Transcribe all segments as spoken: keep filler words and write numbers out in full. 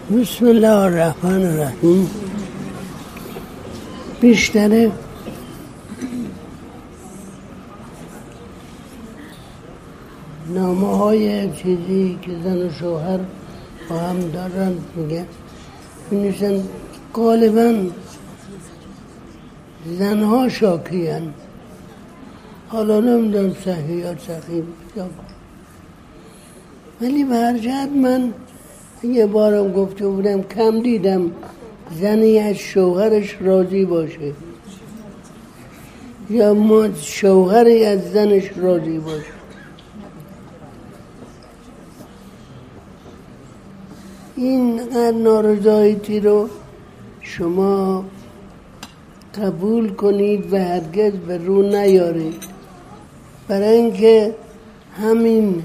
بسم الله الرحمن الرحیم. بیشتر نامه های چیزی که زن و شوهر با هم دارن میگن می‌نویسن غالبا زنها شاکی هن. حالا نمیدونم صحیح یا سقیم ولی به هر جهت من یه بارم گفته بودم کم دیدم زنی از شوهرش راضی باشه یا ما شوهری از زنش راضی باشه. این نارضایتی رو شما قبول کنید و هرگز به رو نیارید، برای اینکه همین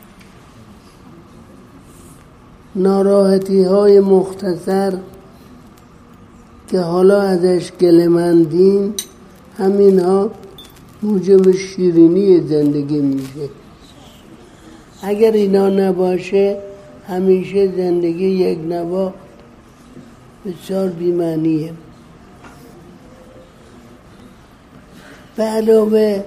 ناراحتی های مختصر که حالا ازش گله‌مندین همین ها موجب شیرینی زندگی میشه. اگر اینا نباشه همیشه زندگی یک نواخت بسیار بی‌معنیه. به علاوه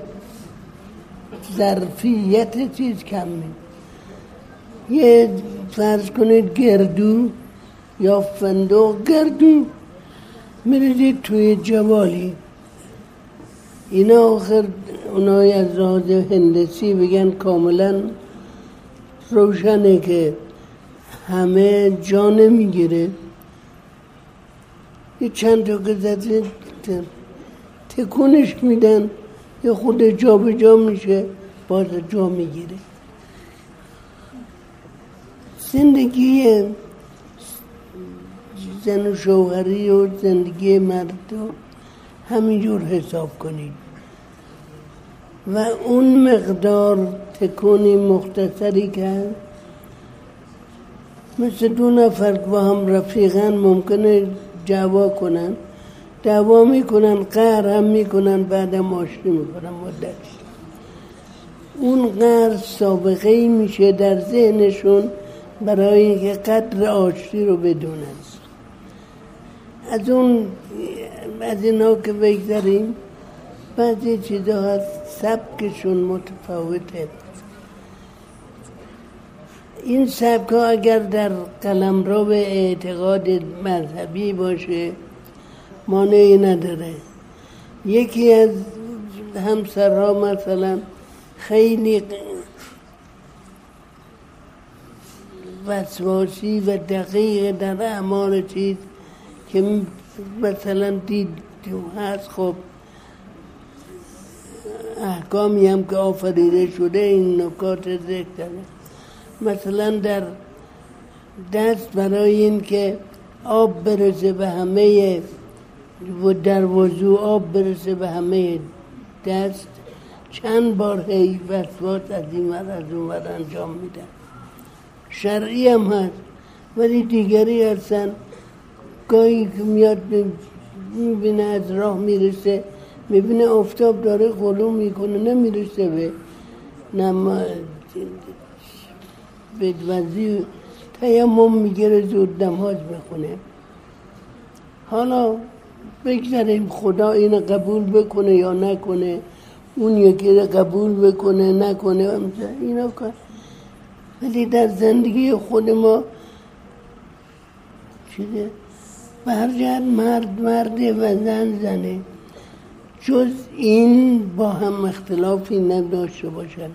ظرفیت چیز کم می یه فرض کنید گردو یا فندق گردو میریزید توی جوالی، اینا آخر اونای از لحاظ هندسی بگن کاملا روشنه که همه جا نمیگیره. یه چند تا که زده تکونش میدن یه خود جا به جا میشه باز جا میگیره. زندگی زن و شوهری و زندگی مرد رو همینجور حساب کنید و اون مقدار تکونی مختصری که مثل دو نفر با هم رفیقن ممکنه دعوا کنن دعوا میکنن قهر هم میکنن بعدم آشتی میکنن مدت اون قهر سابقه ای میشه در ذهنشون برای اینکه قدر آشتی رو بدونن. از اون از اینا که بگذاریم بعضی چیزا هست سبکشون متفاوته. این سبک ها اگر در قلمرو به اعتقاد مذهبی باشه مانعی نداره. یکی از همسرها مثلا خیلی وسواسی و دقیق در اعمال چیز که مثلا دید هست، خب احکامی هم که آفریده شده این نکات ذکر داره. مثلا در دست برای این که آب برسه به همه و در وضو آب برسه به همه دست چند بار هی وسواس از این ور از اون ور انجام میدن. شرعی هم هست ولی دیگری هستن گاهی که میاد میبینه از راه میرسه میبینه آفتاب داره غلو میکنه نمیرسه به نما به وضی تیمم میگیره زود نماز بخونه. حالا بگذاریم خدا اینو قبول بکنه یا نکنه، اون یکی رو قبول بکنه نکنه اینا کار، ولی در زندگی خود ما چیزه به هر جهت مرد مرده و زن زنه، جز این با هم اختلافی نداشته باشن.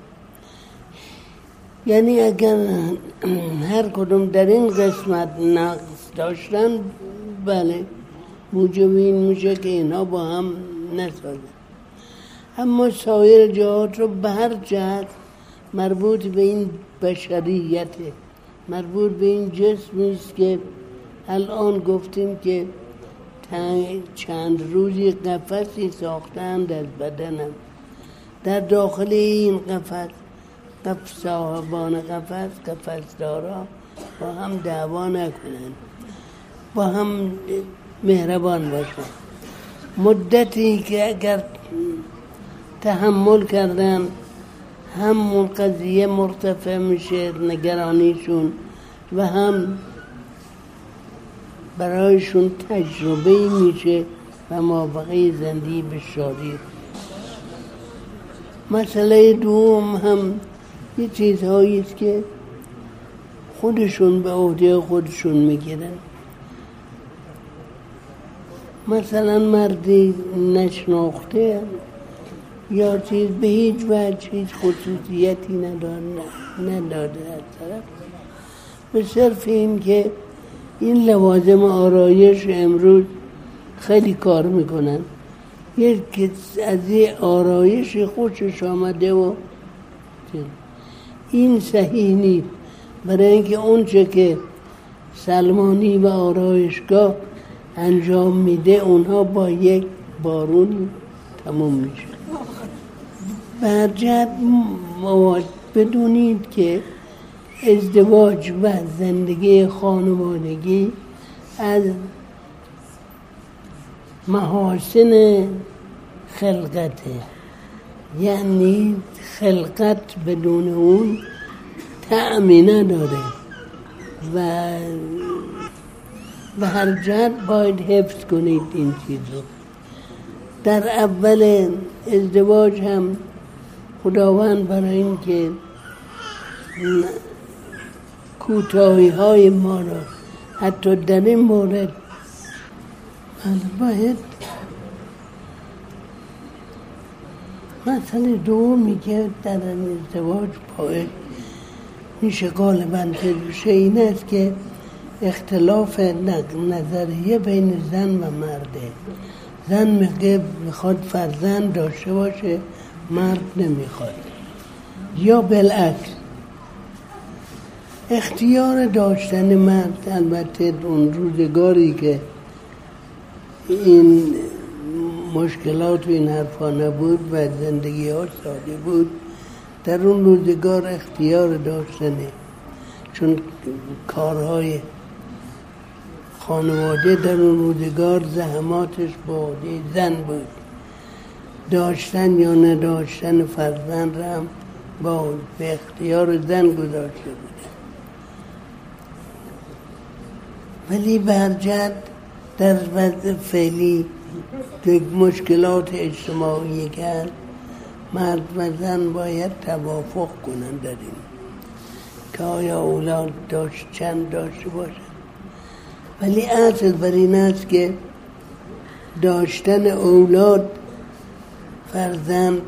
یعنی اگر هر کدوم در این قسمت نقص داشتن بله موجب این میشه که اینا با هم نسازن. اما سایر جهات رو به هر جهت مربوط به این بشریته، مربوط به این جسمی است که الان گفتیم که چند روزی قفسی ساختند از بدنم. در داخل این قفس قفس صاحبان قفس قفس دارا با هم دعوا نکنند، با هم مهربان باشند. مدتی که اگر تحمل کردن هم قضیه مرتفع میشه نگرانیشون و هم برایشون تجربه میشه و موافقه زندگی به شادی. مسئله دوم هم یه چیزهایی است که خودشون به عهده خودشون میگیرن. مثلا مردی نشناخته یا چیز به هیچ وجه هیچ خصوصیتی نداده از طرف، به صرف این که این لوازم آرایش امروز خیلی کار میکنن، یک از یه آرایش خوشش آمده و این صحیح نیست، برای اینکه اونچه که سلمانی و آرایشگاه انجام میده اونها با یک بارون تموم میشه. برجت بدونید که ازدواج و زندگی خانوادگی از محاسن خلقته، یعنی خلقت بدون اون طعمی نداره و به هر جهت باید حفظ کنید این چیزو. در اول ازدواج هم خداوند برای این که کوتاهی های ما را حتی در این مورد باید مثلا دومی که در ازدواج باید میشه غالباً بشه این است که اختلاف نظریه بین زن و مرده. زن میگه میخواد فرزند داشته باشه، مرد نمیخواد، یا بالعکس. اختیار داشتن مرد البته اون روزگاری که این مشکلات و این حرفا نبود و زندگی ها ساده بود، در اون روزگار اختیار داشتنه، چون کارهای خانواده در اون روزگار زحماتش با زن بود. داشتن یا نداشتن فرزند را هم با به اختیار زن گذاشته بود. ولی برجت در وضع فعلی یک مشکلات اجتماعی که مرد و زن باید توافق کنند در این که آیا اولاد داشت چند داشته باشند. ولی اصل بر این است که داشتن اولاد فرزند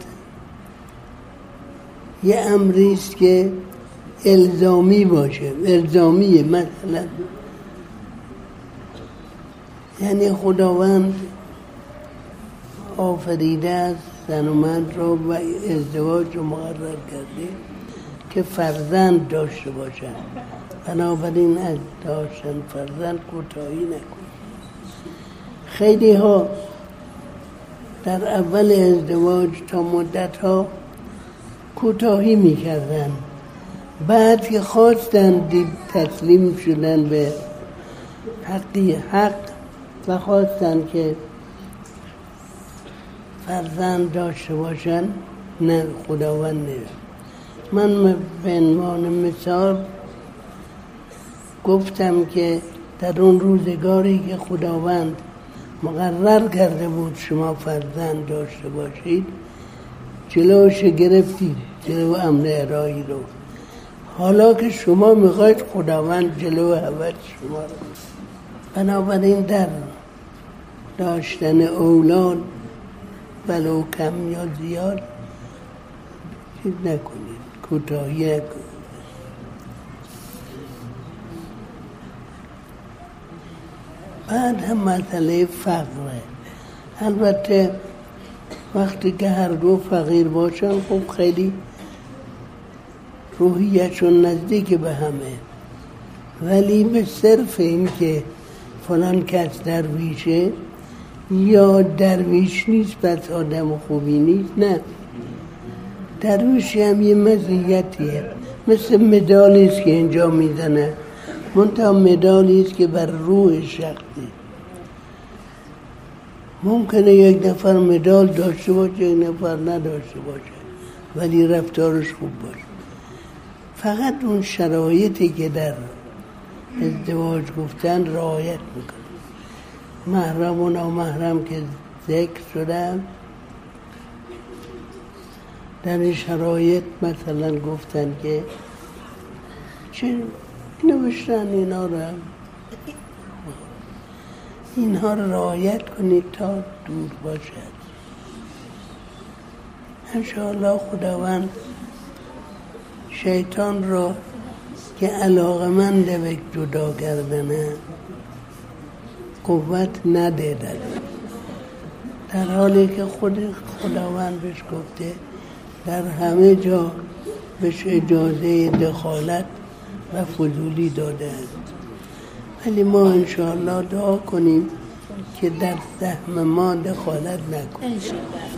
یه امری است که الزامی باشه، الزامیه. مثلا یعنی خداوند آفریده است زن و مرد را و ازدواج رو مقرر کرده که فرزند داشته باشند، بنابراین از داشتن فرزند کوتاهی نکن. خیلی ها در اول ازدواج تا مدت ها کوتاهی میکردن، بعد که خواستن تسلیم شدن به حقی حق و خواستن که فرزند داشته باشن، نه خداوند نه. من به عنوان مثال گفتم که در اون روزگاری که خداوند مقرر کرده بود شما فرزند داشته باشید، جلوش گرفتید، جلو امر الهی رو. حالا که شما میخواید خداوند جلو هوس شما رو. بنابراین در داشتن اولاد ولو کم یا زیاد چیز نکنید، کوتاهی نکنید. بعد هم مسئله فقره. البته وقتی که هر دو فقیر باشن خب خیلی روحیشون نزدیک به همه، ولی به صرف این که فلان کس درویشه یا درویش نیست پس آدم خوبی نیست، نه. درویشی هم یه مزیتیه، مثل مدالی است که اینجا میزنه، منتها مدالی است که بر روح شخصی. ممکنه یک نفر مدال داشته باشه، یک نفر نداشته باشه، ولی رفتارش خوب باشه. فقط اون شرایطی که در ازدواج گفتن رعایت میکنه. محرم و نامحرم که ذکر شده، در این شرایط مثلا گفتن که چه نوشتن اینا رو اینها رو رعایت کنید تا دور باشد. انشاءالله خداوند شیطان را که علاقمند به جدا کردنه قوت نده، در حالی که خود خداوند بهش گفته در همه جا بهش اجازه دخالت و فضولی داده است. ولی ما انشاءالله دعا کنیم که در سهم ما دخالت نکنیم.